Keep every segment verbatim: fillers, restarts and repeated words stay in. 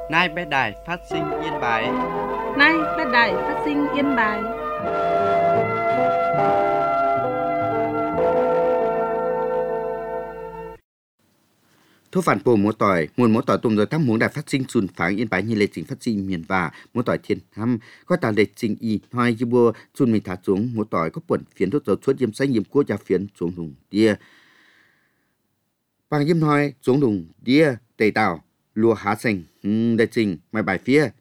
Nay bé đài phát sinh Yên Bái. Nay bé đài phát sinh Yên Bái. Thu phản bồ múa tỏi, nguồn múa tỏi tùm rồi thăm muốn đài phát sinh xuân pháng Yên Bái như lệ trình phát sinh miền và múa tỏi thiên thăm có tà lệ trình y hoài như bùa xuân mình thả xuống múa tỏi có quẩn phiến thuốc dầu chuốt diêm xanh diêm cua cha phiến xuống đùng đia bằng diêm hoài xuống đùng đia tề tàu lùa há xanh lệ trình mai bài phía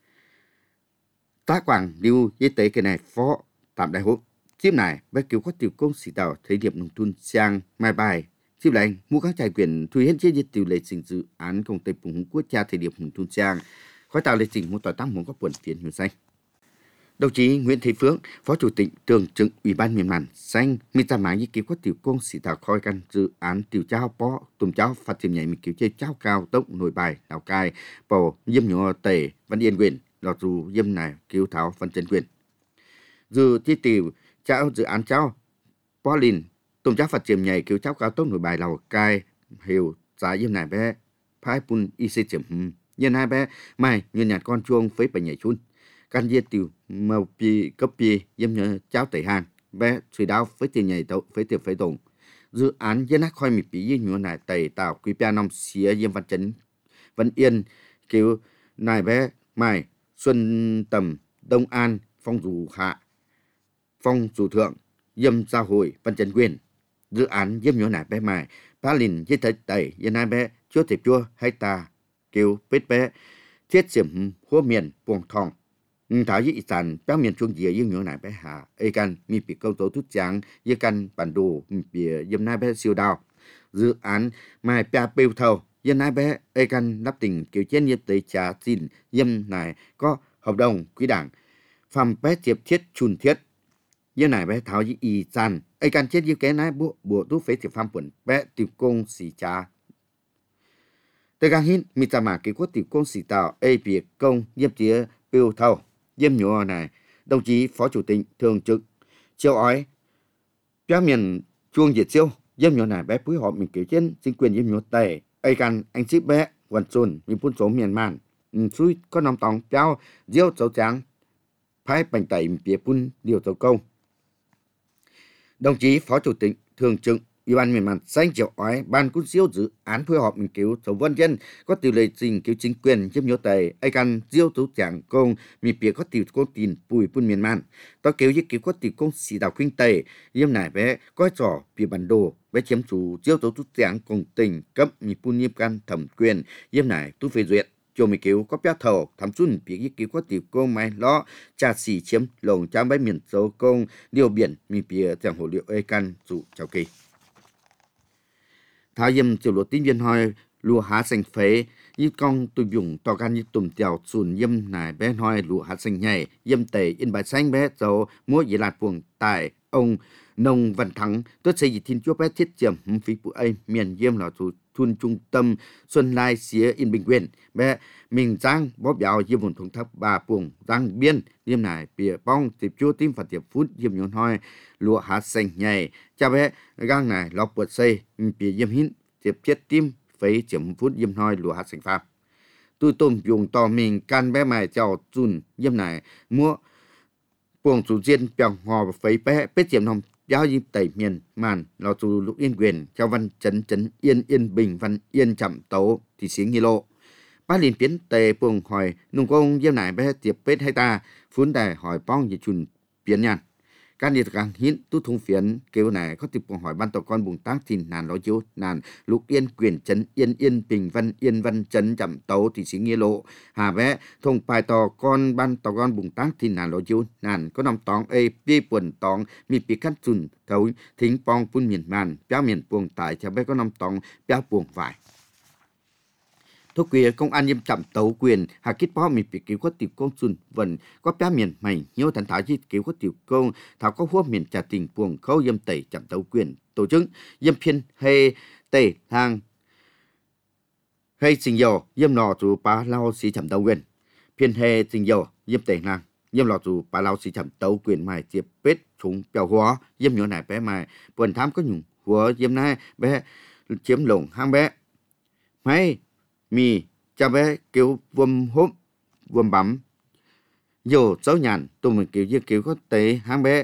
tá quảng lưu y tế cái này phó tạm đại hộp chip này với kiểu có tiểu công sĩ tàu thấy điểm nông thôn sang mai bài chip lại mua các tài quyền thuê hết chế tiểu lệ trình dự án công ty phụng quốc gia thời điểm nông thôn sang khói tạo lệ trình một tỏi tăng muốn có quần phiến huyền xanh. Đồng chí Nguyễn Thế Phước, Phó Chủ tịch Thường trực Ủy ban miền Màn xanh, mi ta máng ý kiến có tiểu công sĩ tạo khói căn dự án tiểu trao bó tùm trao phát triển nhảy mình kiểu chơi trao cao tốc nội bài Lào Cai, bầu diêm nhỏ tể văn yên quyền, lọt dù diêm này cứu tháo phân chân quyền. Dự thi tiểu trao dự án trao bó lìn tùm trao phát triển nhảy cứu trao cao tốc nội bài Lào Cai, hiểu giá diêm này bé phái pun y xê chấm nhân hai bé mai nhân nhạt con chuông phấy bảy nhảy chun can diệt tiểu màu pi cấp pi diêm nhớ trao tẩy hàng bé suy đau phấy tiền nhảy tàu phấy tiền phấy tổng dự án dân hắc khoi mì pí như nhớ này tẩy tạo quý pia năm xía diêm văn chấn văn yên kiểu này bé mai xuân tầm đông an phong dù hạ phong dù thượng diêm giao hồi văn chấn quyền dự án diêm nhớ này bé mai ba lìn với thấy tẩy dân hai bé chúa thịt chua hay ta kêu bết bé thiết xiểm hua miền buông thòng thảo với sản béo miền trung dìa dương nhớ này bé hà ê can mi bị câu tố thút trắng với căn bản đồ mi bị dâm nai bé siêu đào dự án mai pia bêu thầu dân nai bé ê can lắp tỉnh kiểu trên nhiệt tế trà xin dâm này có hợp đồng quý đảng phàm bé tiệp thiết chun thiết như này bé thảo với y sản ê can chết như cái này bộ bộ tú phế tiệp phàm quần bé tiểu công xì trà từ gang hin mi ta mà cái quốc tiểu công sĩ tạo ê việc công diêm tía bêu thầu diêm nhỏ này đồng chí Phó Chủ tịch Thường trực Chiêu ói béo miền chuông diệt siêu diêm nhỏ này bé phối hợp mình kiểu trên chính quyền diêm nhỏ tề ê can anh ship bé quần xuân mình phun số miền màn suy có nòng tòng béo diêu dấu trắng phái bành tẩy bìa phun điều dấu công đồng chí Phó Chủ tịch Thường trực Ủy ban miền Màn xanh chiều ói ban cũng diêu dự án phối hợp mình cứu số vân dân có tiểu lệ trình cứu chính quyền giúp nhớ tề ai can diêu tú chẳng công mi bìa có tiểu công tin bùi phun miền Màn to cứu với cứu có tiểu công sĩ đào khuynh tề yếm này bé coi trò bìa bản đồ bé chiếm chủ diêu tú tú chẳng cùng tình cấp mi phun nhiếp can thẩm quyền yếm này tú phê duyệt cho mi cứu có béo thầu thẩm xuân bìa với cứu có tiểu công mai lo trà xỉ chiếm lồng trang bãi miền số công điều biển mi bìa chẳng hồ liệu ai can dụ chào kỳ tháo yếm chiều lúa tín viên hoi lúa há xanh phế như con tụi dùng to gan như tùm tèo sùn yếm này bé hoi lúa há xanh nhảy yếm tề yên bài xanh bé dầu múa dĩ lạt buồng tại ông nông văn thắng tôi xây dựng thiên chúa bé thiết chiếm phí phụ ấy miền yếm là thủ thun trung tâm xuân lai xía yên bình quyền bé mình giang bó béo yếm vùng thùng thấp bà buồng giang biên yếm này bìa bong tiệp chúa tim và tiệp phút yếm nhon hoi lúa há xanh nhảy cha bé gang này lọc bột xây bìa yếm hín tiệp chết tim phấy chiếm phút yếm hoi lúa há xanh pháp tôi tôm dùng to mình can bé mày chào chun yếm này mua buồng chủ diên bèo hò phấy bé bé chiếm nòng giáo yếm tẩy miền Màn là chủ lục yên quyền cho văn chấn chấn yên yên bình văn yên chậm tấu thì xiếng như lộ ba liền biến tề buồng hỏi nung công yếm này bé tiệp bết hay ta phun đài hỏi bong gì chun biến nhàn các địa càng hiến tu thung phiến kêu này có tiếp hỏi ban tổ con bùng tác thì nàn nói chiếu nàn lục yên quyền chấn yên yên bình văn yên văn chấn chậm tấu thì xí nghĩa lộ hà vẽ thông bài tò con ban tổ con bùng tác thì nàn nói chiếu nàn có nằm tóng ê pi quần tóng mi pi cắt chun thấu thính pong phun miền Màn béo miền buồng tại cho bé có nằm tóng béo buồng vải thúc quyền công an yếm chậm tấu quyền hà kít bó mình bị cứu có tiểu công xuân vần có bé miền mày nhiều thần thảo chi cứu có tiểu công thảo có hua miền trà tình buồng khâu yếm tẩy chậm tấu quyền tổ chức yếm phiên hay tẩy thang hay sinh dầu yếm lò chủ bá lao xí chậm tấu quyền phiên hay sinh dầu yếm tẩy thang yếm lò chủ bá lao xí chậm tấu quyền mày tiếp bết chúng bèo hóa yếm nhỏ này bé mày buồn tham có nhung hua yếm này bé chiếm lồng hang bé máy mi cha bé kêu vâm hốp vuông bấm dù dấu nhàn tụi mình kiểu như kiểu có tế hang bé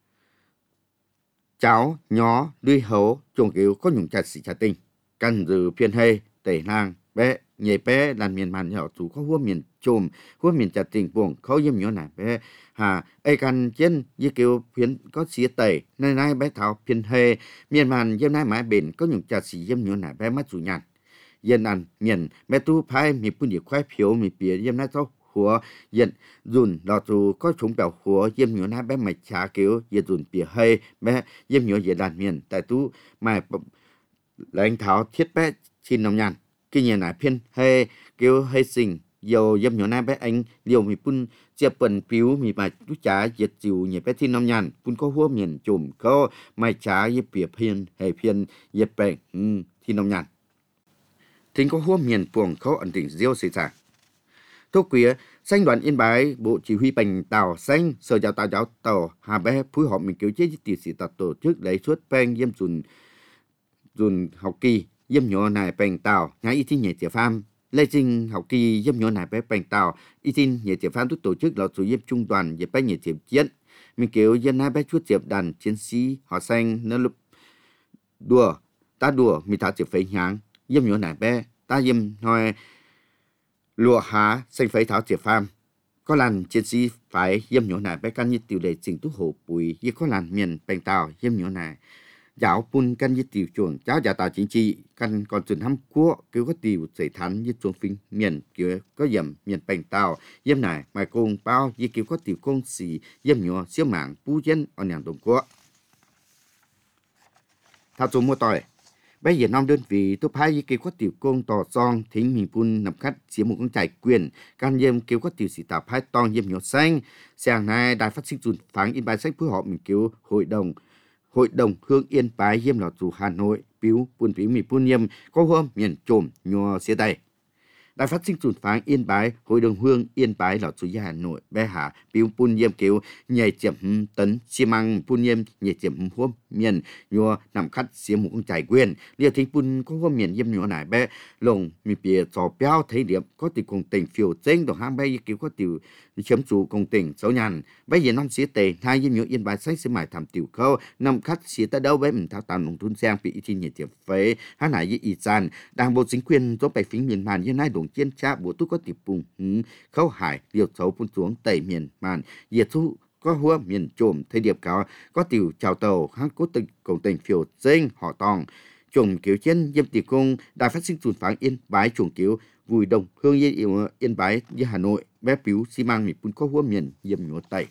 cháu nhỏ đuôi hấu chuồng kiểu có nhung chặt xì chặt tinh căn dự phiên hay tẩy nàng bé nhảy bé làm miền màn nhỏ chủ có hua miền chùm hua miền chặt tình buồn khó yếm nhỏ này bé hà ai căn trên như kiểu phiên có xía tẩy nơi nay bé thảo phiên hay miền màn yếm nay mãi bền có nhung chặt xì yếm nhỏ này bé mắt chủ nhàn yên ăn miền bé tu phai mi phun địa khoai phiếu mi bìa yếm nay thâu hùa yên dùn lọ dù có chúng bèo hùa yếm nhỏ này bé mày chả kiểu yên dùn bìa hay bé yếm nhỏ yên đàn miền tại tu mày lãnh thảo thiết bé xin nông nhàn cái nhà này phiên hay kiểu hay sinh dầu yếm nhỏ này bé anh liều mi phun chia bẩn phiếu mi bài tu chả diệt chiều nhẹ bé xin nông nhàn phun có hùa miền chùm có mày chả yếm bìa phiên hay phiên yếm bèn xin nông nhàn chính có hua miền buồng khâu ẩn tỉnh diêu xây ra. Thúc quía, xanh đoàn yên bái, bộ chỉ huy bành tàu xanh, sở giáo tàu giáo tàu, hà bé phối hợp mình cứu chế tỷ sĩ tàu tổ chức lấy suốt bang yếm dùn, dùn học kỳ, yếm nhỏ này bành tàu, nhá y tin nhẹ tiểu pham. Lê Trinh học kỳ yếm nhỏ này bé bành tàu, y tin nhẹ tiểu pham thúc tổ chức là chủ yếm trung đoàn, yếm bé nhẹ tiểu chiến. Mình cứu yếm này bé chuốt tiệp đàn chiến sĩ, họ xanh, nó lúc đùa, ta đùa, mình thả tiểu phế nháng. Yếm nhỏ này bé ta yếm nói lụa há xanh phế tháo triệt pham có làn chiến sĩ phải yếm nhỏ này bé căn như tiểu lệ trình tú hồ bùi như có làn miền bèn tàu yếm nhỏ này giáo pun căn như tiểu chuồng cháu giả tàu chính trị căn còn chuẩn hăm cua cứ có tiểu dậy thắn như chuồng phinh miền kiểu có yếm miền bèn tàu yếm này mai công bao như kiểu có tiểu công sĩ yếm nhỏ siêu mạng pu dân ở nhà đồng quốc thao số mua tỏi bây giờ năm đơn vị tôi phái với kêu có tiểu công tỏ son thính mình phun nằm khách xía một con chạy quyền can yếm kêu có tiểu sĩ tạp phái tòng yếm nhỏ xanh sáng nay đài phát sinh dùn phán in bài sách phối hợp mình kêu hội đồng hội đồng hương yên bái yếm lọt dù Hà Nội biếu phun phí mình phun yếm có hôm miền trộm nhỏ xía tay đài phát sinh dùn phán yên bái hội đồng hương yên bái lọt dù Hà Nội bé hạ biếu phun yếm kêu nhảy chiếm tấn xi măng phun yếm nhảy chiếm hôm miền nhỏ nằm khách xía một con chạy quyền liệt thính phun có hôm miền yếm nhỏ này bé lồng mi bìa trò béo thấy điểm có tiểu công tình phiêu chênh đồ ham bay kiểu có tiểu chấm chủ công tình xấu nhàn bây giờ năm xía tề hai yếm nhỏ yên bái sách sẽ mải thảm tiểu khâu nằm khách xía ta đâu bé mình thao tàn lồng thun sang bị thi nhiệt tiệp phế hát nải y san đang bộ chính quyền do bài phím miền màn như nay đồng chiến cha bộ tu có tiểu bùng khâu hải liều xấu phun xuống tẩy miền màn diệt thu có hua miền trộm thời điểm cáo có tiểu chào tàu hát cố tình công tình phiêu chênh họ tòng chuồng kiểu trên yếm tiểu công đài phát sinh dùn phán yên bái chuồng kiểu vùi đồng hương yên yên bái như Hà Nội bé piếu xi măng mình phun có hua miền yếm nhỏ tẩy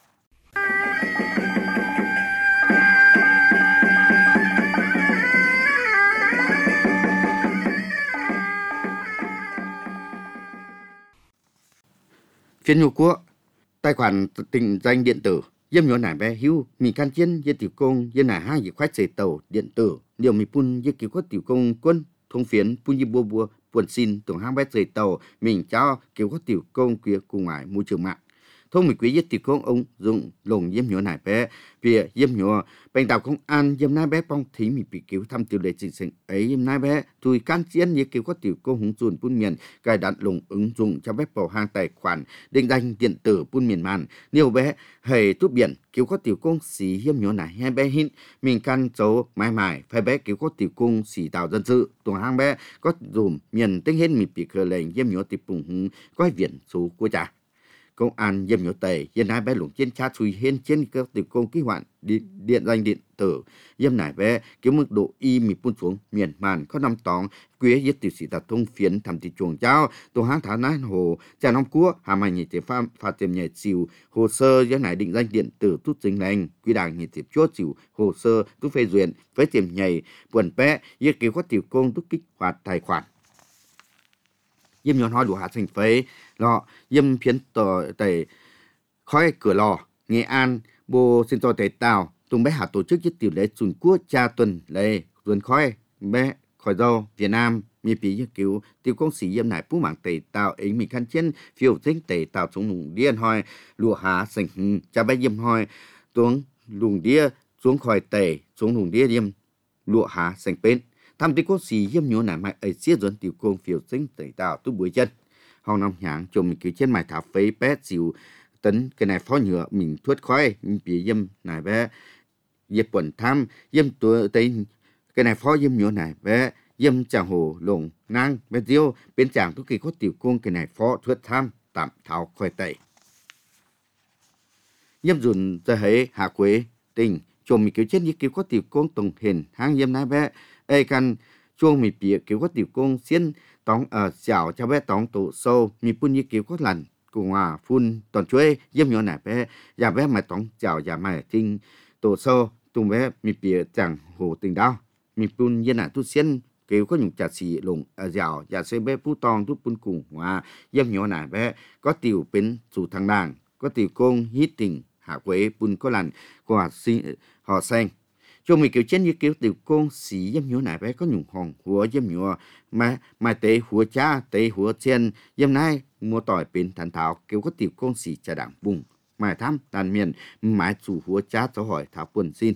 phiên nhục quốc tài khoản tình danh điện tử yếm nhỏ này bé hưu mình can chiến yếm tiểu công yếm này hai việc khoách xây tàu điện tử điều mình phun yếm kiểu có tiểu công quân thông phiến phun yếm bua bua buồn xin tổng hang bé xây tàu mình cho kiểu có tiểu công kia cùng ngoài môi trường mạng thông mình quý yếm tiểu công ông dùng lồng yếm nhỏ này bé vì yếm nhỏ bèn tàu công an yếm nai bé bong thí mình bị cứu thăm tiểu lệ chính sinh ấy yếm nai bé tùy can chiến như kiểu có tiểu công hùng dùn phun miền cài đặt lồng ứng dụng cho bé bảo hàng tài khoản định danh điện tử phun miền màn nhiều bé hề tốt biển kiểu có tiểu công xí yếm nhỏ này hai bé hin mình can dấu mãi mãi phải bé kiểu có tiểu công xí tạo dân sự tổng hang bé có dùm miền tinh hết mình bị khờ lệnh yếm nhỏ tiểu bùng hùng có viện số của cha công an yếm nhỏ tề yếm nai bé lủng trên cha chui hên trên các tiểu công ký hoạn điện, điện danh điện tử yếm nai bé kiểu mức độ y mi phun xuống miền màn có năm tòng quế yết tiểu sĩ tạt thông phiến thầm thị chuồng trao tổ hang thả nai hồ trà năm cua hà mày nhị tiệp pham phạt tiệm nhảy chiều hồ sơ yếm nai định danh điện tử tút chính lành quy đảng nhị tiệp chốt chiều hồ sơ tút phê duyệt với tiệm nhảy buồn bé yết kiểu có tiểu công tút kích hoạt tài khoản yếm nhỏ nói đủ hạ thành phế lọ yếm phiến tờ tẩy khói cửa lò Nghệ An bồ xin tòa tẩy tàu tung bé hạ tổ chức nhất tiểu lễ chuẩn quốc cha tuần lễ tuần khói bé khỏi dâu Việt Nam mi phí cứu tiểu công sĩ yếm nải phú mạng tẩy tàu ấy mình khăn trên phiêu chính tẩy tàu xuống lùng điên hoi lụa hạ sành cha bé yếm hoi xuống lùng đĩa xuống khỏi tẩy xuống lùng đĩa yếm lụa hạ sành bên tham tí quốc sĩ yếm nhớ nải mãi ấy xiết dẫn tiểu công phiêu chính tẩy tàu tu buổi chân hòng nông nhãn cho mình cứ trên mài thảo phế bé chịu tính cái này phó nhựa mình thuốc khói mình bị dâm này bé dịp quần tham dâm tuổi tên cái này phó dâm nhựa này bé dâm chàng hồ lồng nang bé diêu bên chàngทุกkỳ có tiểu cung cái này phó thuốc tham tạm thảo khói tẩy dâm dùnจะให้หา quế tình cho mình kiểu trên như kiểu có tiểu cung tổng hình hang dâm này bé ai can chuông mình bị kiểu có tiểu cung xiên tóng ở chảo cho bé tóng tổ sâu mình phun như kiểu có lần cùng à phun toàn chuối dâm nhỏ này bé nhà bé mà tóng chảo nhà mà tinh tổ sâu tụi bé mình bị chẳng hồ tình đau mình phun như là tu xiên kiểu có những chả xì lùng ở chảo nhà xe bé phun tòng tu phun cùng à dâm nhỏ này bé có tiểu bên chủ thằng đàng có tiểu cung hít tình hạ quế phun có lần của họ xanh cho mình kiểu trên như kiểu tiểu con xí dâm nhúa này bé có nhung hòn hùa dâm nhúa mà mà tế hùa cha tế hùa trên dâm nay mua tỏi bên thành thảo kiểu có tiểu con xí trà đảng bùng mà thăm đàn miền mãi chủ hùa cha cho hỏi thảo quần xin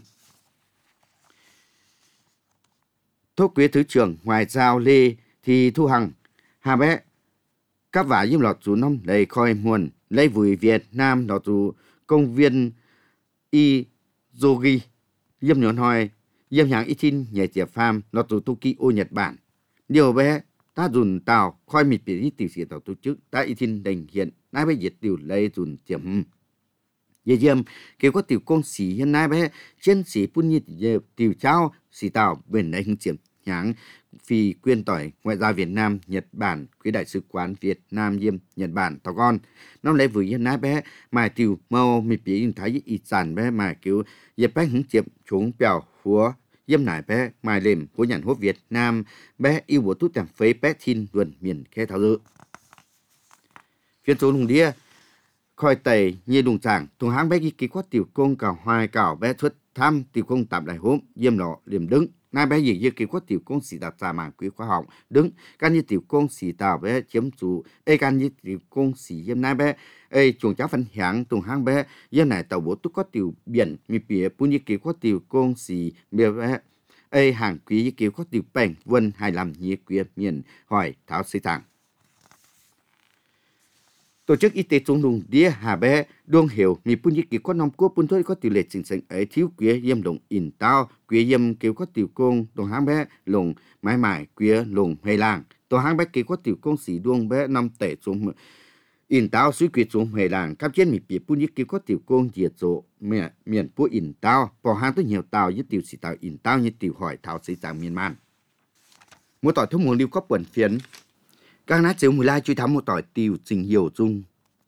Thốt quý thứ trưởng ngoại giao Lê thì Thu Hằng hà bé các vả dâm lọt chủ nông đầy khoi muôn lấy vùi Việt Nam lọt chủ công viên y Zogi dâm nhọn hỏi dâm nhàng ít tin nhảy tiệp pham lo tụ Tokyo Nhật Bản điều bé ta dùn tàu khoi mịt bị đi tiểu sĩ tàu tổ chức ta ít tin đành hiện nai bé diệt tiểu lấy dùn tiệm dây dâm kêu có tiểu công sĩ hiện nay bé trên sĩ phun như tiểu trao sĩ tàu bên đây hưng tiệm nhàng phi quyên tỏi ngoại giao Việt Nam Nhật Bản quý đại sứ quán Việt Nam diêm Nhật Bản tàu con nó lấy vừa hiện nay bé mà tiểu mau mịt bị thấy ít sản bé mà kiểu dẹp bé hứng tiệm chúng bèo húa dâm nải bé mài lềm của nhận hốt Việt Nam bé yêu bộ tút tèm phế bé thiên luận miền khe thảo dự phiên số lùng đĩa khoi tẩy như đùng chàng thùng háng bé ghi ký quát tiểu công cào hoài cào bé xuất tham tiểu công tạm đại hốm diêm lọ liềm đứng nay bé gì như ký quát tiểu công xì đạp trà màng quý khoa học đứng can như tiểu công xì tàu bé chiếm chủ ê can như tiểu công xì diêm nay bé ê chuồng cháu phân hạng thùng háng bé diêm này tàu bộ tút có tiểu biển mi bìa pu như ký quát tiểu công xì bìa bé ê hàng quý như ký quát tiểu bèn vân hài làm như quý miền hỏi tháo xây thẳng tổ chức y tế trung lùng đĩa hà bé đuông hiểu mi phun như kiểu có năm quốc phun thôi có tỷ lệ chính sinh ấy thiếu quế yếm đồng in tao quế yếm kiểu có tiểu công tổ háng bé lùng mãi mãi quế lùng hay làng tổ háng bé kiểu có tiểu công sĩ đuông bé năm tệ xuống in tao suy quế xuống hay làng cam trên mi bị phun như kiểu có tiểu công diệt rộ miền miền phố in tao bỏ hang tới nhiều tàu như tiểu sĩ tàu in tao như tiểu hỏi thảo sĩ tàng miền man mua tỏi thông muốn lưu có quần phiến các nát chiếu mùi lai truy thám một tỏi tiêu trình hiểu dung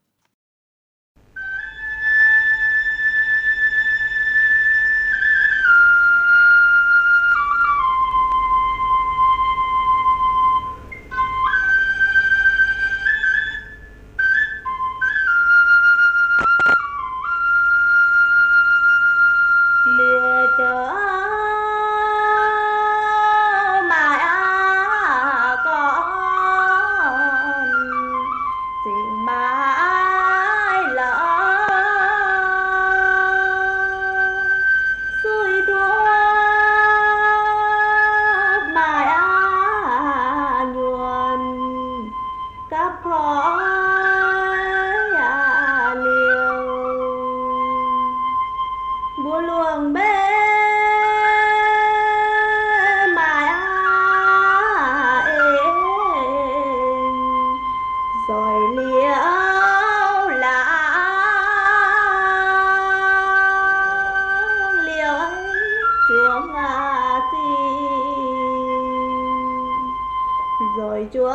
rồi chúa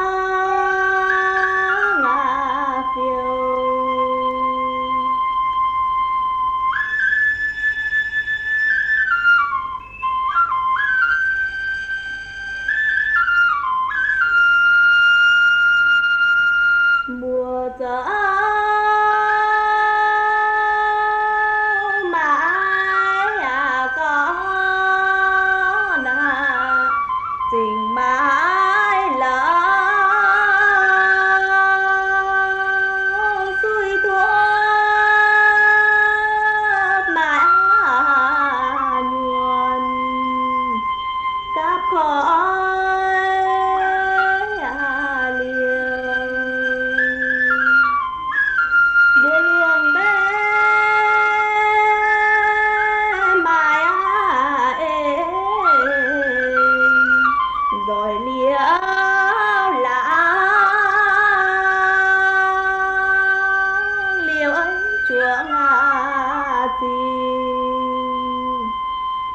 ngà phiêu mùa gió mãi à có nà tình mãi lỡ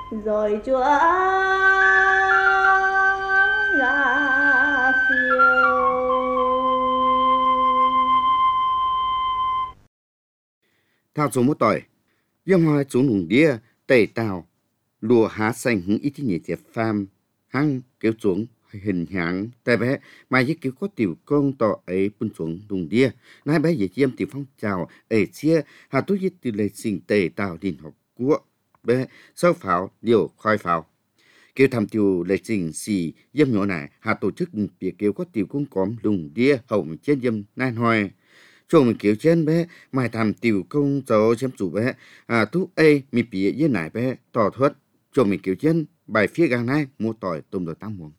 rồi chúa ngã phiêu. Thao số một tỏi, yếm hoa xuống lùng đĩa, tẩy tàu, lùa há xanh hứng ít nhị tiệp pham, hăng kéo xuống hình hạng, tại bé mà với kiểu có tiểu công tỏ ấy bún xuống lùng đĩa, nãy bé dễ chiêm tiểu phong trào, ấy chia, hà tú với tiểu lệ sinh tẩy tàu đình học của bé, sau pháo, điều khói pháo. Kêu tham tiểu lệ sinh xì, yếm nhỏ này, hà tổ chức việc kêu có tiểu công cóm lùng đĩa, hậu trên yếm nan hoài. Chúng mình kiểu trên bé, mai tham tiểu công cháu chém chủ bé, à tú ấy mi bịa với nải bé, tỏ thuật. Chúng mình kiểu trên, bài phía gang này, mua tỏi tôm đồ tăng muộn.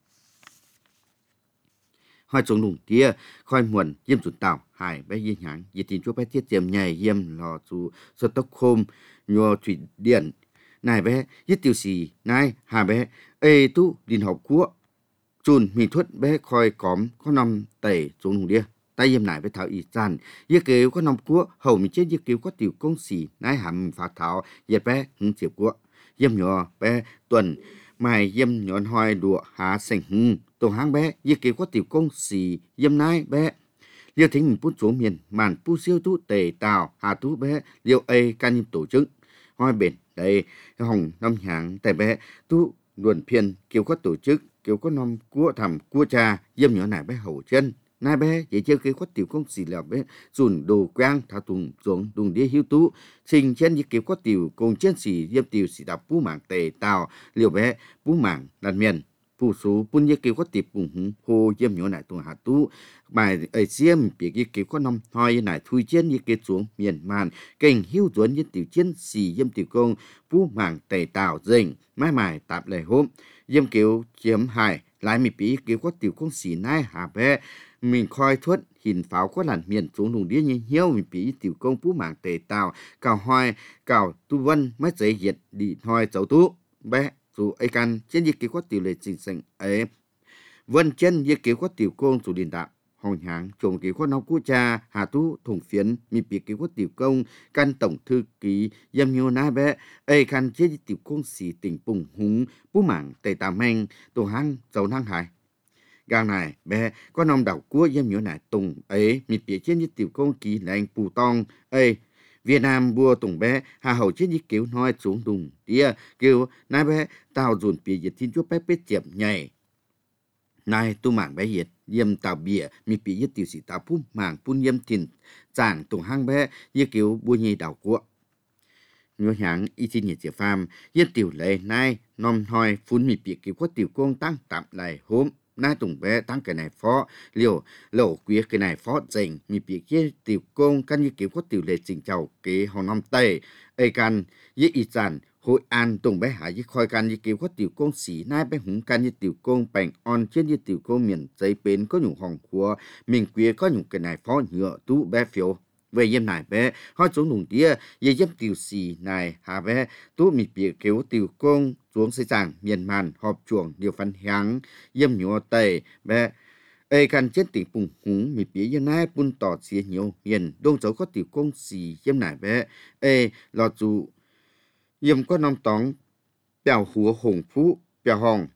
Hỏi chúng lùng kia, khói muộn, yếm chủ tàu, hải bé yên hãng, dì tin chúa bé thiết tiệm nhảy yếm lò chủ Stockholm, nhô thủy điện. Này bé, yết tiêu xì, này, hà bé, ê tú, đình học quốc. Chùn mình thuật bé khói cóm, có năm tẩy xuống lùng đĩa. Tay yếm nải với thảo y chan, yết kêu có năm quốc, hầu mình chết yết kêu có tiểu công xì, nái hàm phá thảo, yết bé hứng chiếc quốc. Yếm nhỏ bé tuần, mai yếm nhọn hoài đùa há xanh hưng, tổ háng bé, yết kêu có tiểu công xì, yếm nái bé. Liêu thính mình bút xuống miền, màn bút siêu tú tề tàu, hà tú bé, liêu ê can nhịp tổ chức. Hoi bền, đây, hồng năm hạng, tại bé, tú luận phiền, kêu có tổ chức, kêu có năm cua thầm, cua cha, yếm nhỏ nải bé hầu chân. Nai bé, dễ chơi cái quát tiểu công xì lèo bé, dùn đồ quang, thả tùng, xuống, đùng đĩa hiếu tú, sinh trên như kiểu quát tiểu, cùng trên xì, yếm tiểu xì đạp bú mảng tề tàu, liều bé, bú mảng, đàn miền, bù số, bún như kiểu quát tiểu cùng hứng, hô yếm nhỏ nải tùng hạ tú, bài ấy xiêm, biệt như kiểu quát năm, hoi như nải thui trên như kiểu xuống, miền màn, kênh hiếu duẩn như tiểu trên xì yếm tiểu công, bú mảng tề tàu, dình, mai mài, tạp lệ hôm, yếm kiểu chiếm hài, lại mì bí kiểu quát tiểu công xì nai hạ bé, mình khoi thuất hình pháo có làn miền xuống lùng đĩa như hiếu mình bị tiểu công phú mạng tề tàu cào hoài cào tu vân mất giấy diệt đi hoài cháu tú bé dù ấy căn trên như kiểu có tiểu lệ trình sinh ấy vân chân như kiểu có tiểu công dù điện tạm hồng hạng trồng kiểu có nấu cú cha hà tú thùng phiến mình bị kiểu có tiểu công căn tổng thư ký yếm nhiều nai bé ấy căn trên như tiểu công xì tỉnh bùng húng phú mạng tề tàu manh tổ hăng cháu năng hải. Gang này, bé, có nông đảo của yếm nhớ nải tùng ấy, mịt bịa trên như tiểu công kỳ là anh Pù Tong, ấy, Việt Nam bùa tùng bé, hà hậu trên như kiểu nói xuống đùng, đĩa, kêu, nai bé, tao dùn bịa dịch thiên chúa bé bết chẹp nhảy. Nai, tu mạng bé hiệt, yếm tàu bịa, mịt bịa như tiểu sĩ tàu phú mạng phun yếm thìn, chàng tùng hang bé, như kiểu bùa nhì đảo của. Nhớ hãng y xin nhiệt chế phàm, yếm tiểu lệ nai, nòm hoi phun mịt bịa kiểu có tiểu công tăng tạm lại hôm. Nai tùng bé tăng cái này phó, liều, lộ quý cái này phó dành, mi bị kia tiểu công căn như kiểu có tiểu lệ trình chào kế hòn năm tây, ấy căn, với y sản, hội an tùng bé hải với khoi căn như kiểu có tiểu công xỉ nai bé húng căn như tiểu công bành on trên như tiểu công miền giấy bến có nhung hòn của, mình quý có nhung cái này phó nhựa tú bé phiếu. Về yếm này bé, hỏi xuống lùng tía, về yếm tiểu xì này hà bé, tú mì bịa kéo tiểu công, xuống xây giảng, miền màn, họp chuồng, điều phân h향, yếm nhỏ tầy, bé. Ê căn chết tỉnh bùng húng, mì bịa yếm này bún tỏ xìa nhiều, miền, đông dấu có tiểu công xì yếm này bé. Ê, lọ dù, yếm có nông tóng, bèo húa hồng phú, bèo hồng,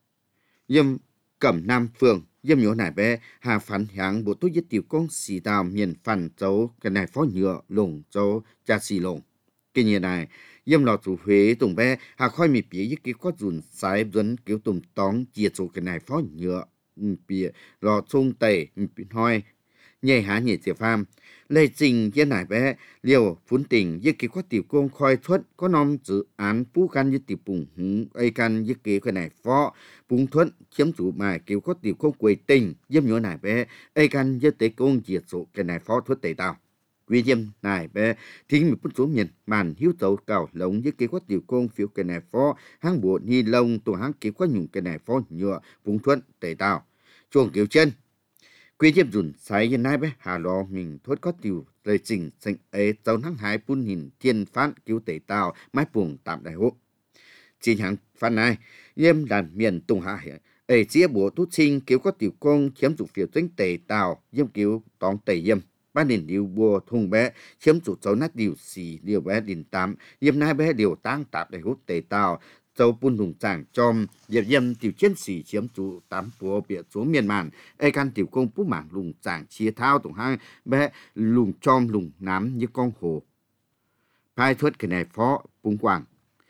yếm cẩm nam phường. Yếm nhỏ nải bé, hà phản h향 bộ tốt nhất tiểu công xì đào miền phản dấu cái này phó nhựa lồng dấu cha xì lồng. Cái như này, yếm lọ chủ Huế tùng bé, hà khoi mì bía như cái có dùn sái dẫn kiểu tùng tóng chia số cái này phó nhựa bía lọ chung tẩy hoi nhảy há nhảy chế pham. Lê trình yếm nải bé, liều phún tỉnh như cái có tiểu công khoi thuất có nông dự án phú căn như tiểu bùng hứng ấy căn như cái cái này phó bùng thuất chiếm chủ mà kiểu có tiểu công quầy tình yếm nhỏ nải bé ấy căn như tế công chia số cái này phó thuất tẩy tao. Quy yếm nải bé thính một bút số miền màn hiếu tàu cào lống với cái có tiểu công phiếu cái này phó hang bộ ni lông tổ hang kiểu có nhung cái này phó nhựa bùng thuất tẩy tao. Chuồng kiểu chân quy yếm dùn sái yên nai bé hà lò mình thốt có tiểu lời trình sinh ấy cháu năng hái bún hình thiên phán cứu tẩy tàu mái buồng tạm đại hộ. Chỉ hàng phán này, yếm đàn miền tùng hạ hệ, ấy chia bộ tốt sinh cứu có tiểu công chiếm chủ phiếu tính tẩy tàu, yếm cứu tóng tẩy yếm. Ban nền điều bùa thùng bé, chiếm chủ cháu nát điều xì điều bé đình tám, yếm nai bé điều tăng tạp đại hút tẩy tàu, châu bún lùng tràng chom diệp yêm tiểu chiến sĩ chiếm chủ tám phố biệt số miền màn ai can tiểu công bút mảng lùng tràng chia thao tổng hang bé lùng chom lùng nám như con hồ phai thuất cái này phó búng quảng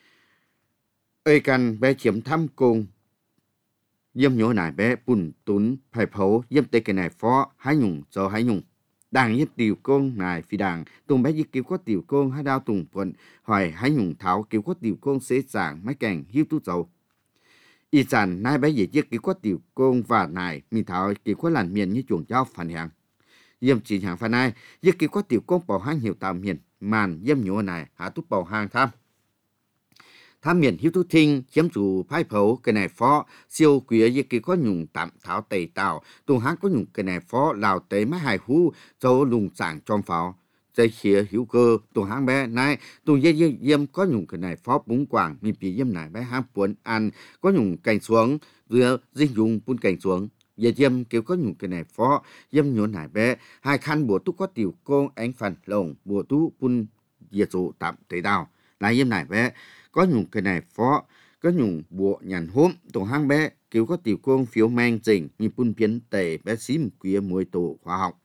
ai can bé chiếm thăm công yêm nhổ nải bé bún tún phải phấu yêm tây cái này phó hái nhung cho hái nhung đảng yết tiểu công nài phi đảng tùng bé yết cứu có tiểu công hai đao tùng vận hỏi hái nhung tháo cứu có tiểu công xế giảng máy cảnh hiu tu dầu y sản nai bé yết yết cứu có tiểu công và nài mi tháo cứu có làn miền như chuồng giao phản hàng yêm chỉ hàng phản nai yết cứu có tiểu công bảo hang hiểu tạo miền màn yêm nhổ nài hạ túc bảo hang tham tham miền hiếu tu thinh chiếm chủ phái phấu cái này phó siêu quý yết kia có nhung tạm tháo tẩy tàu tung hán có nhung cái này phó lào tế má hài hú châu lùng sảng trong pháo dây khía hiếu cơ tung hán bé này tung dây dây yêm có nhung cái này phó búng quảng mi bị yêm này bé hán cuốn ăn có nhung cành xuống vừa dinh dùng bún cành xuống dây yêm kiểu có nhung cái này phó yêm nhốn này bé hai khăn bùa tu có tiểu công ánh phần lồng bùa tu bún diệt dụ tạm tẩy tàu lại yêm này bé có nhung cái này phó có nhung bộ nhàn hôm tổ hang bé kiểu có tiểu công phiếu mang trình như bún biến tề bé xím quía muối tổ khoa học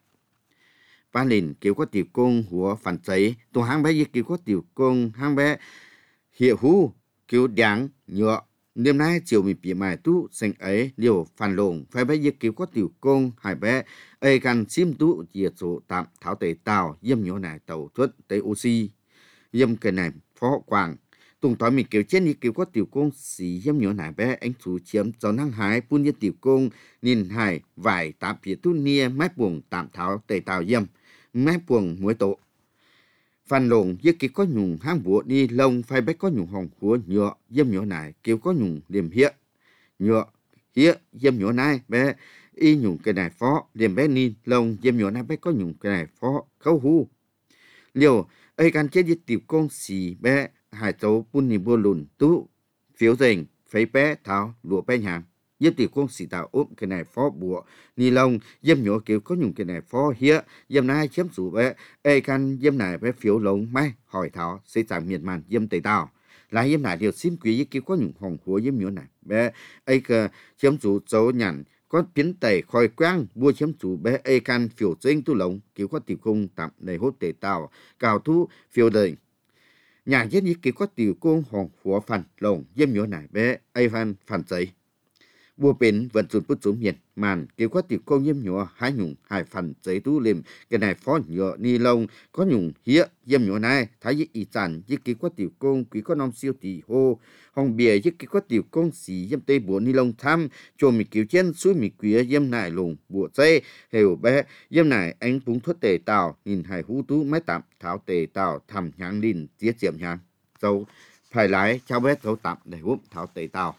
ba lìn kiểu có tiểu công hùa phản giấy tổ hang bé kiểu có tiểu công hang bé hiệu hú kiểu đáng nhựa đêm nay chiều mình bị mài tú xanh ấy liều phản lồng phải bé kiểu có tiểu công hai bé ấy cần xím tú diệt số tạm tháo tề tàu yêm nhổ này tàu thuất tề oxy yêm cái này phó quảng tùng tỏi mình kiểu trên như kiểu có tiểu công xì yếm nhỏ nải bé anh chủ chiếm cho năng hái bún như tiểu công nhìn hải vải tạm phía tu nia mái buồng tạm tháo tề tàu yếm mái buồng muối tổ phan lồng như kiểu có nhung hang bùa ni lông phai bé có nhung hồng húa nhựa yếm nhỏ nải kiểu có nhung liềm hía nhựa hía yếm nhỏ nải bé y nhung cái này phó liềm bé ni lông yếm nhỏ nải bé có nhung cái này phó khâu hu liều ấy can chết như tiểu công xì bé hai châu bún ni bùa lùn tú phiếu dành phấy bé tháo lụa bé nhàng yếm tiểu công xì tạo ốm cái này phó bùa ni lông yếm nhỏ kiểu có nhung cái này phó hía yếm này chiếm chủ bé ấy can yếm này bé phiếu lông mai hỏi tháo xây giảm miền màn yếm tây tàu là yếm này điều xin quý kiểu có nhung hồng húa yếm nhỏ này bé ấy cơ chiếm chủ châu nhàn có biến tẩy khỏi quang bua chiếm chủ bé ấy can phiếu dành tu lông kiểu có tiểu công tạm đầy hốt tây tàu cào thu phiếu đời nhà dân như kiểu có tiểu công hồng hùa phản lồng yếm nhỏ nải bé ai phan phản giấy bùa bến vận chuyển bút xuống miền màn kiểu có tiểu công yếm nhỏ hai nhung hai phản giấy tu liềm cái này phó nhỏ ni lông có nhung hía yếm nhỏ này thái y y sản như kiểu có tiểu công quý có năm siêu tỷ hô hồng bìa như kiểu có tiểu công xì yếm tây bùa ni lông tham cho mình kiểu trên suối mình quý yếm nải lùng bùa dây hiểu bé yếm nải anh búng thuốc tề tàu nhìn hai hú tú máy tạm tháo tề tàu thầm nhang linh tiết diệm nhang dâu phải lái cháu bé dâu tạm để hút tháo tề tàu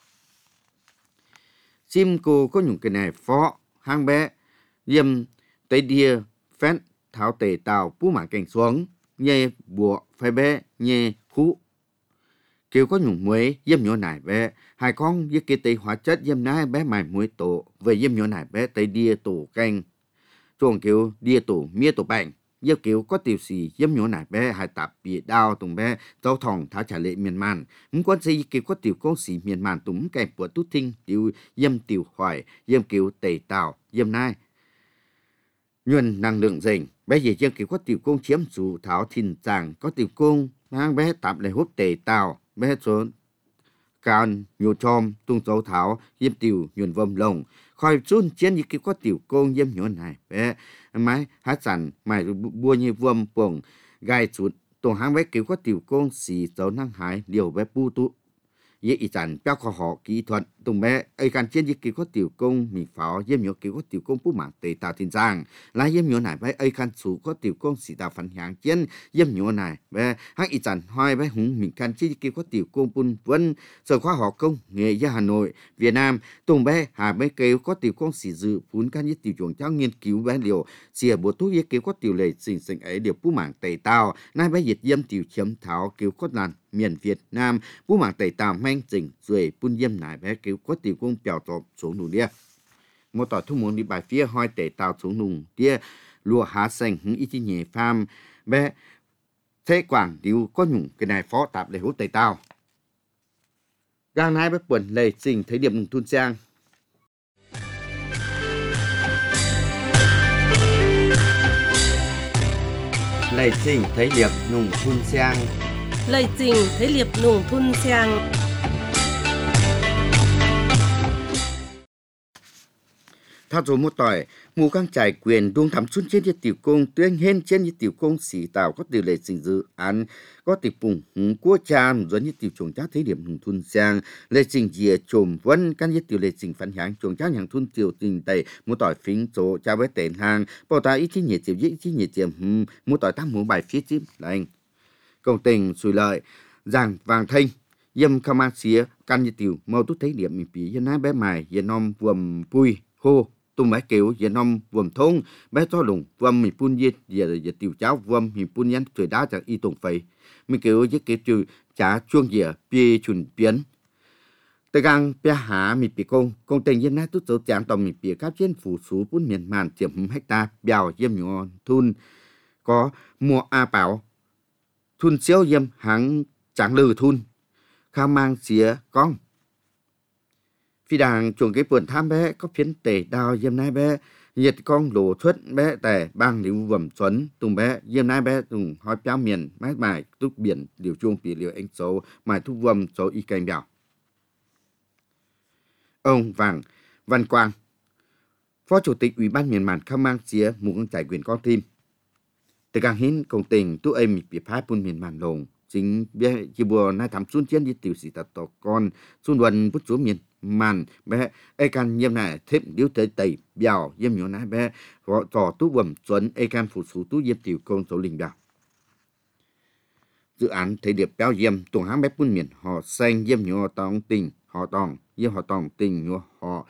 sim cô có những cái này phó hang bé yếm tây đia phét tháo tề tàu bú mảng cảnh xuống nhê bùa phải bé nhê khú kiểu có nhung muối yếm nhỏ nải bé hai con với cái tây hóa chất yếm nái bé mài muối tổ về yếm nhỏ nải bé tây đia tổ canh chuồng kiểu đia tổ mía tổ bành yếm kiểu có tiểu xì yếm nhỏ nải bé hai tạp bị đau tùng bé tàu thòng tháo trả lệ miền màn muốn quan gì kiểu có tiểu công xì miền màn tùng kèm của tút thinh tiểu yếm tiểu hỏi yếm kiểu tây tàu yếm nai nhuần năng lượng dành bé gì yếm kiểu có tiểu công chiếm chủ tháo thìn chàng có tiểu công mang bé tạm để hút tây tàu bé số can nhiều chom tung dấu tháo yếm tiểu nhuần vâm lồng khỏi chun chiến như kiểu có tiểu công yếm nhỏ này bé máy hát sản mày bua như vâm buồng gai chuột tổ hang bé kiểu có tiểu công xì dấu năng hái điều bé pu tu dễ ý sản béo kho họ kỹ thuật tùng bé ấy can chiến như kiểu có tiểu công mì pháo yếm nhỏ kiểu có tiểu công bút mảng tề tàu thiên giang là yếm nhỏ này bé ấy can chủ có tiểu công xì tàu phản hàng chiến yếm nhỏ này bé hang ý sản hoài bé hùng mình can chiến như kiểu có tiểu công bún vân sở khoa học công nghệ gia Hà Nội Việt Nam tùng bé hà bé kiểu có tiểu công xì dự phun can như tiểu chuồng cháu nghiên cứu bé liều xìa bùa thuốc như kiểu có tiểu lệ xình xình ấy điều bút mảng tề tàu nay bé dịch yếm tiểu chiếm tháo kiểu có làn miền Việt Nam bú mảng tây tàu mang chỉnh rồi bún yếm nải bé kiểu có tiểu công bèo tọp xuống nùng đĩa một tỏi thu muốn đi bài phía hoi tây tàu xuống nùng đĩa lúa há xanh hứng ít nhẹ pham bé thế quảng điều có nhung cái này phó tạp để hút tây tàu gang nai bé quần lệ trình thấy điểm nông thôn sang lệ trình thấy điểm nông thôn sang Lời trình thấy liệp nùng thun sang. Thao dấu một tỏi, mù căng trải quyền đuông thắm xuân trên nhiệt tiểu công tuyên hên trên nhiệt tiểu công xỉ tạo có tỷ lệ trình dự án có tỷ bùng hứng quốc cha một dẫn nhiệt tiểu trồng chắc thế điểm nông thôn sang lệ trình dìa trồm vân căn nhiệt tiểu lệ trình phản hạng trồng chắc hàng thôn tiểu tình tây một tỏi phính chỗ cha với tên hàng bảo ta ít chí nhiệt tiểu ít chí nhiệt tiểu một tỏi tam một bài phía chim lành công tình xùi lợi giang vàng thanh yêm kham an xía căn nhiệt tiểu mau tút thấy điểm mình phí yên nái bé mài yên nom vườm pui hô tụm bé kiểu yên nom vườm thôn bé to lùng vườm mình phun nhiệt giờ giờ tiểu cháo vườm mình phun nhắn trời đáจากy tùng phẩy mình kiểu với kiểu trừ trả chuông giờ bia chuẩn biến từ gang bia há mình bị công công tình yên nái tút số chạm tầm mình bị các trên phủ số bốn miền màn tiệm hecta bèo yêm nhỏ thun có mua a bảo thun xéo yêm hàng chẳng lừ thun kham mang xía con phi đàng chuồng cái vườn tham bé có phiến tề đào yêm nai bé nhiệt con lỗ xuất bé tề bang liu vẩm xuân tung bé yêm nai bé tung hói béo miền mát mài túc biển liều chuông bị liều anh số mài thúc vầm số y canh bèo ông Vàng Văn Quang phó chủ tịch ủy ban miền màn kham mang xía mù căng trải quyền con tim từ càng hiến công tình tu em bị phá bún miền màn lồng chính bé chỉ bùa nai thắm xuân chiến đi tiểu sĩ tạt tổ con xuân đoàn bút chúa miền màn bé ai can nhiêm này thêm điếu tới tẩy bèo nhiêm nhỏ nai bé họ tỏ tú bẩm xuân ai can phụ số tú nhiêm tiểu công số linh bèo dự án thấy điệp béo nhiêm tuồng hám bé bún miền họ xanh nhiêm nhỏ tòng tình họ tòng nhiêm họ tòng tình nhỏ họ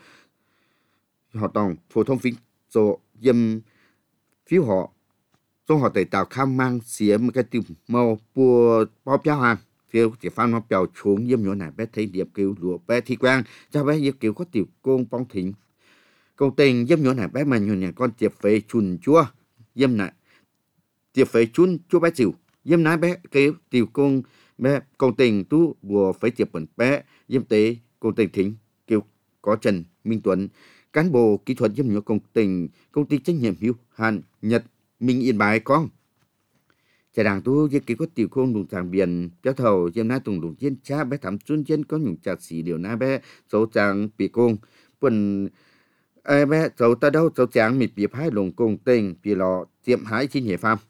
họ tòng phổ thông phí số nhiêm phiếu họ trong họ tẩy tạo kham mang xía một cái tiêu màu bùa bao béo hàng tiêu chỉ phan nó béo xuống yếm nhỏ này bé thấy điệp kiểu lụa bé thi quang cho bé yếm kiểu có tiểu công bong thỉnh công tình yếm nhỏ này bé mà nhỏ nhà con tiệp phê chun chua yếm này tiệp phê chun chua bé chịu yếm nái bé kiểu tiểu công bé công tình tu bùa phê tiệp bẩn bé yếm tế công tình thính kiểu có Trần Minh Tuấn cán bộ kỹ thuật yếm nhỏ công tình công ty trách nhiệm hữu hạn Nhật Minh Yên Bái con chả đảng tu với kỹ có tiểu không đụng tràng biển kéo thầu yếm nái tùng đụng trên cha bé thắm xuân trên có nhung chặt xỉ điều nái bé số tràng bị công quần ai bé số ta đâu số tràng mịt bị phái lồng công tình bị lọ tiệm hái chi nhẹ pham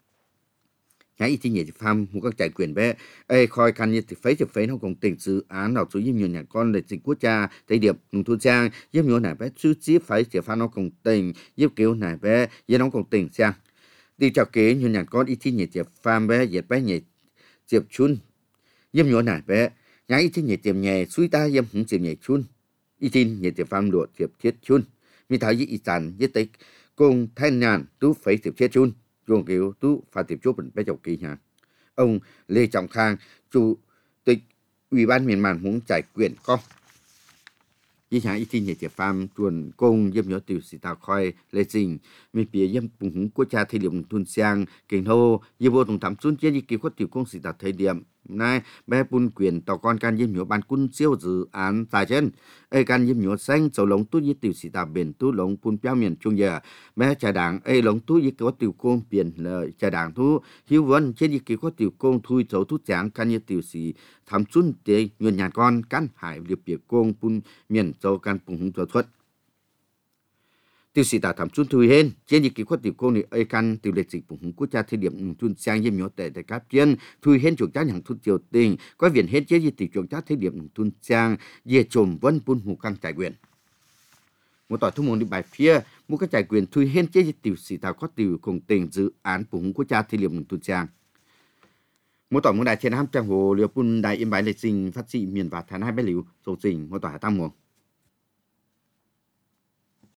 hái chi nhẹ pham một các trải quyền bé ai khoi can như thì phấy thì phấy nó công tình dự án nào số yếm nhiều nhà con lịch dịch quốc gia tây điệp nông thôn trang yếm nhiều này bé chú chí phấy thì pham nó công tình yếm kiểu này bé yếm nó công tình sang đi chào kế nhiều nhà con ít chi nhẹ tiệp pham bé dệt bé nhẹ tiệp chun yếm nhiều này bé nhái ít chi nhẹ tiệp nhẹ suy ta yếm hứng tiệp nhẹ chun ít chi nhẹ tiệp pham lụa tiệp thiết chun mi thái yi sản yi tây cùng thanh nhàn tú phấy tiệp thiết chun chuồng kiểu tú pha tiệp chốt bé chào kỳ nhà ông Lê Trọng Khang chủ tịch ủy ban miền màn muốn giải quyền conยี่ห้าอีที่เนี่ยจะฟาร์มชวนกงเยี่ยมยอดติวสิตาคอยเลยจริงมีเปียเยี่ยมปุ่งกุชาไทยเดียมทุนเซียงเก่งโทยี่โบตรงทำซุนเจียยี่กี่คนติวกงสิตาไทยเดียมนายแม่ปุ่นเกวียนต่อก่อนการเยี่ยมยอดบานกุนเซียวdự án tại trênไอการเยี่ยมยอดแซงเจ้าหลงตู้ยี่ติวสิตาเบนตู้หลงปุ่นเปียวเมียนช่วงเยอะแม่จ่าด่างไอหลงตู้ยี่กี่คนติวกงเปลี่ยนเลยจ่าด่างตู้หิววันเช่นยี่กี่คนติวกงทุยเจ้าทุจางการยี่ติวสีทำซุนเจียเงินหยาดก้อนกันหายเรียบเปียกงปุ่นเมียนเจ้าการปุ่งหงตัวทวดtiêu sĩ ta thẩm xuân thui hen trên những kỹ thuật tiểu công này ai căn tiểu lệ dịch bùng quốc gia thời điểm tuần sang yếm nhỏ tệ tại các trên thui hen chuột giá hàng thuốc triều tình có viện hết trên những tiểu chuột giá thời điểm tuần sang về trộm vân bún hủ căng trải quyền một tỏi thu môn đi bài phía một cái trải quyền thui hen trên những tiểu sĩ ta có tiểu cùng tình dự án bùng quốc gia thời điểm tuần sang một tỏi một đại trên ham trang hồ liều bún đại yên bài lệ sinh phát trị miền và thái hai bé liu sầu sinh một tỏi tam muồng